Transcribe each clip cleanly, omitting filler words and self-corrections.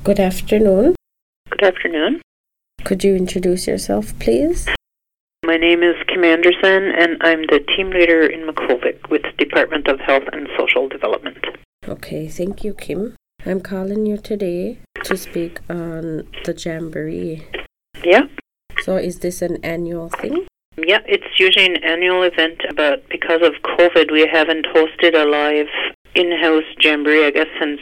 Good afternoon. Good afternoon. Could you introduce yourself, please? My name is Kim Anderson, and I'm the team leader in Makhovik with the Department of Health and Social Development. Okay, thank you, Kim. I'm calling you today to speak on the Jamboree. Yeah. So is this an annual thing? Yeah, it's usually an annual event, but because of COVID, we haven't hosted a live in-house Jamboree, I guess, since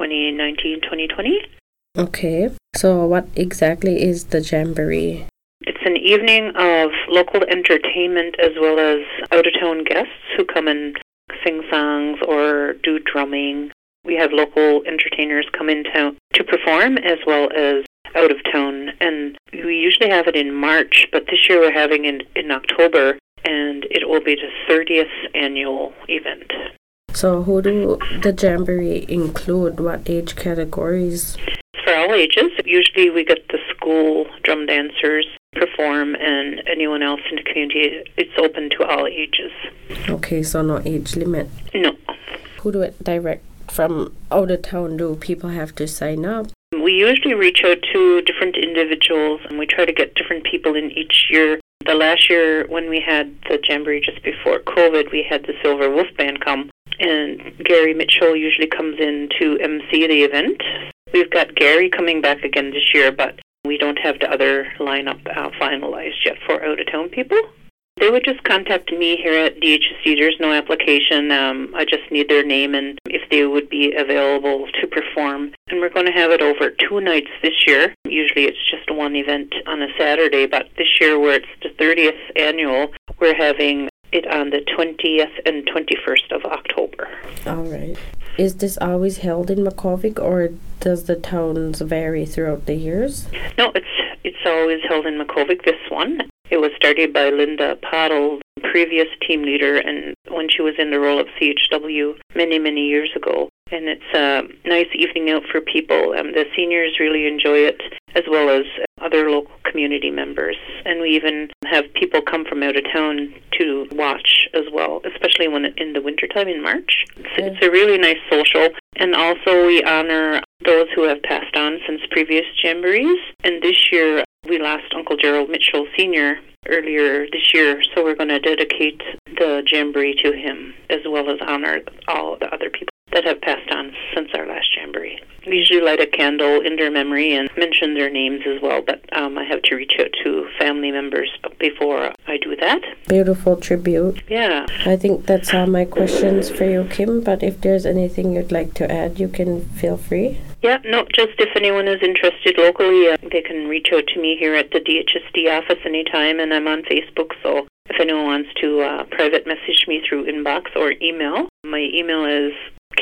2019, 2020. Okay, so what exactly is the Jamboree? It's an evening of local entertainment as well as out-of-town guests who come and sing songs or do drumming. We have local entertainers come in town to perform as well as out of town. And we usually have it in March, but this year we're having it in October, and it will be the 30th annual event. So who do the Jamboree include? What age categories? For all ages. Usually we get the school drum dancers perform, and anyone else in the community, it's open to all ages. Okay, so no age limit? No. Who do it direct from out of town? Do people have to sign up? We usually reach out to different individuals, and we try to get different people in each year. The last year when we had the Jamboree just before COVID, we had the Silver Wolf Band come, and Gary Mitchell usually comes in to MC the event. We've got Gary coming back again this year, but we don't have the other lineup finalized yet for out-of-town people. They would just contact me here at DHSD. There's no application. I just need their name and if they would be available to perform. And we're going to have it over 2 nights this year. Usually it's just one event on a Saturday, but this year where it's the 30th annual, we're having it on the 20th and 21st of October. All right. Is this always held in Makhovik, or does the towns vary throughout the years? No, it's always held in Makhovik, this one. It was started by Linda Pottle, previous team leader, and when she was in the role of CHW many, many years ago. And it's a nice evening out for people. The seniors really enjoy it, as well as other local community members. And we even have people come from out of town to watch as well, especially when in the wintertime in March. It's a really nice social. And also we honor those who have passed on since previous Jamborees. And this year we lost Uncle Gerald Mitchell Sr. earlier this year, so we're going to dedicate the Jamboree to him, as well as honor all the other people that have passed on since our last Jamboree. We usually light a candle in their memory and mention their names as well, but I have to reach out to family members before I do that. Beautiful tribute. Yeah. I think that's all my questions for you, Kim, but if there's anything you'd like to add, you can feel free. Yeah, no, just if anyone is interested locally, they can reach out to me here at the DHSD office anytime, and I'm on Facebook, so if anyone wants to private message me through inbox or email, my email is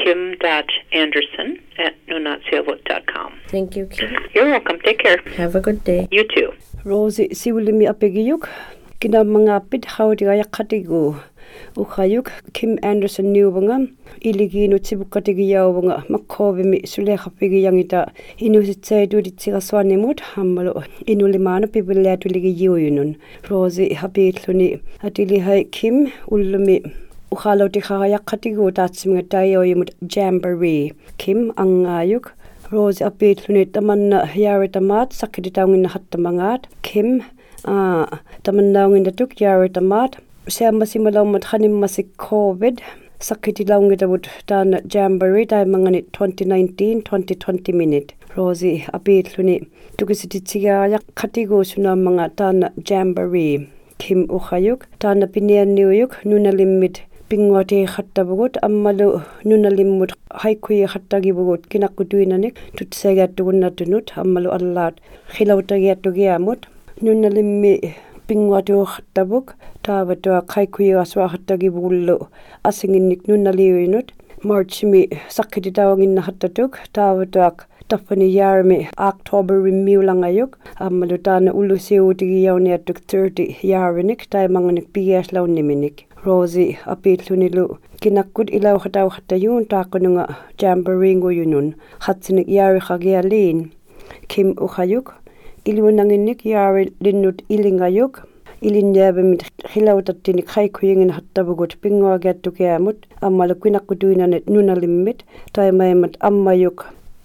kim.anderson@nunatsiavut.com. Thank you, Kim. You're welcome. Take care. Have a good day. You too. Rosie siwlimi apegiyuk kina mga pit hawdiga yakatigu ukhayuk Kim Anderson niubanga iliginu tibukatigiyaubanga makovimi sulekhapigiyangita inusitsedu ditsiraswanimut hammalo inulimana pibilatuligiyuyunun Rosie hapitluni atilihai Kim ullumi ukhaloti khayakatigu tatsimngatayoyimut Jamboree Kim angayuk Rosie apitluni tamanna yaritamat sakiditawngin hattamangat Kim tamannawngin datuk yaritamat siamasimalaummat khanimmasik COVID sakitilaungitawut tan Jamboree taimangani 2019-2020 minute Rosie apitluni tukisititsigayak khatigu sunamanga tan Jamboree Kim ukhayuk tan pinianniuyuk nunalimmit pingwati khattabugut ammalu nunalimmut haikuyi khattagibugut kinakutuinanik tutsegattugunnatunut ammalu allat khilawtagiattugiamut nunalimmi pingwati khattabuk tawatwa haikuyi aswa khattagibullu asinginnik nunaliuinut marchmi sakkititawangin hattatuk tawatwak tafani yarmi October rimiulangayuk ammalutana ulusiutigiyauniatuk 30 yarminik taimanganik piaslauniminik Rosie apitlunilu kinakkud ilaw khataw khatayun taqununga Jamboree nguyunun khatsinik yari khagialin Kim ukhayuk ilunanginnik yari linnut ilingayuk ilinyabamit khilawtattinik khaykuyingin hattabugut pingwagattukiamut ammalukinakutuinanet nunalimmit taimaimat ammayuk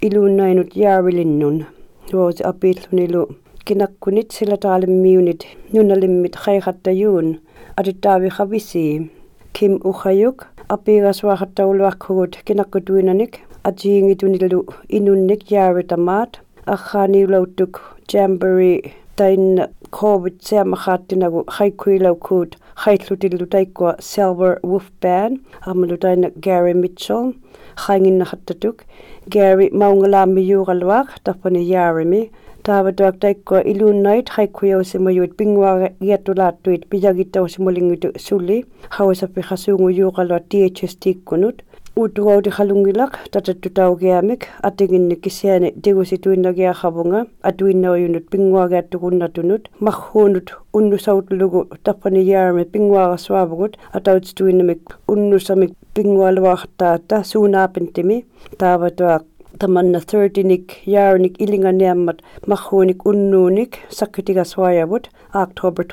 iluunnainut jaarilinnun. Roosi apiitlunilu kinakkunit sillä taalimmiunit nunalimmit haikattajuun aditaavi havisi. Kim uhajuk apiirasvaaqattauluarkugut kinakkutuinanik ajiingitunilu inunnik jaaritamaat akhaaniulautuk jamboree tain COVID seamaqaattinagu haikuilaukut haitlutillu taikkua Silver Wolf Band amalu taina Gary Mitchell hainginnahattatuk Gary maungalaami juuqaluaq tapani jaarimi taavatuak taikkua iluunnait haikkuiausimajut pinguaga iatulaattuit pijagittausimulingutu suli hausapi hasuungu juuqalua DHS tikkunut utuauti halungilak tatattu taukeamik atiginni kisiani digusituinnagia havunga atuinnaujunut pinguagaattukunnatunut mahhuunut unnusautlugu tapani jaarmi pinguaga suavugut atautstuinnamik unnusamik pingualuaqtaata suunaapintimi taavatuak tamanna 30nik jaarnik ilinganiammat mahhuunik unnuunik sakkitigasvaajavut October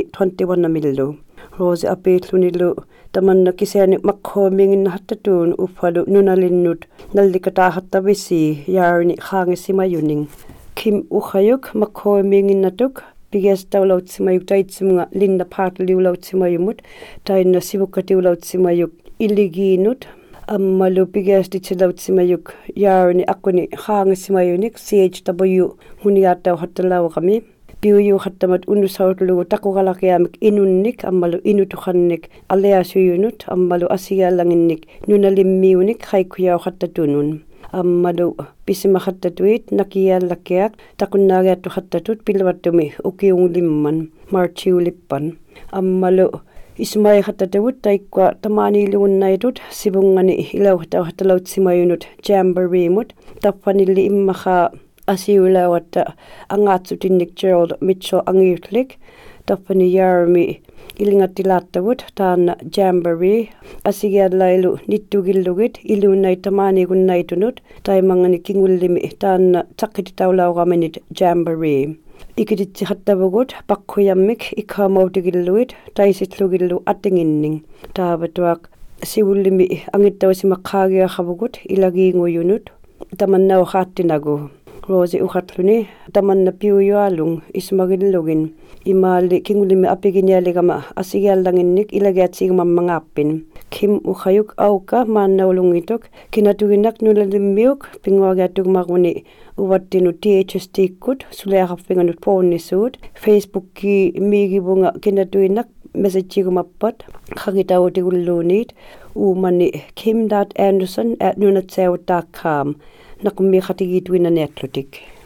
21 millu. Roosi apiitlunilu tamanna kisiani makhoominginahattatuun uffalu nunalinnut nallikataahattavisi jaarni haangisimajuning. Kim uhajuk makhoominginnatuk pigiastaulautsimajuk taitsimnga Linda Paatliulautsimayumut tainna sivukkatiulautsimajuk iligiinut ammalu pigiastitsilautsimajuk jaarni akkuni haangisimajunik CHW huniaattauhattalauqami. Piuju hattamat unnusautlugu takuqalaqiamik inunnik ammalu inutuqannik aleasuyunut ammalu asiallanginnik nunalimmiunik haikkuyaaqattatunun ammalu pisimaqattatuit nakiallakiak taqunnaagiattuqattatut pilvattumi ukiunglimman marchiulippan ammalu ismaiqattatavut taikkua tamaaniilugunnaitut sivungani ilauqtauqattalautsimayunut jamboreemut tappanilli immaqa asiulawatta angaatsutinnik Gerald Mitchell angiutlik tappani jaarmi ilingattilaattavut taanna jamboree asigiallailu nittugillugit iluunnaitamaaniigunnaitunut taimangani kingullimi taanna taqqititaulauqamenit jamboree ikititsihattavugut pakkuyammik ikhaamautigilluit taisitlugillu atinginning taavatuaq sivullimi angittausimaqaagiaqavugut ilagiinguyunut tamannauqaattinagu. Roosi uhatluni tamanna piuyualung ismagillugin imaali kingulimi apiginialigama asigiallanginnik ilagiatsigmammangappin. Kim uhajuk auka maannaulungituk kinatuginak nulalimmiuk pinguagiatugmaquni uvattinu DHS tikkut suleaqaffingannut poonnisuut Facebookki miigivunga kinatuginak messagigumappat qaqitautigulluuniit uumani kim.anderson@nunatseuut.com naqummiqatigituinaniatlutik.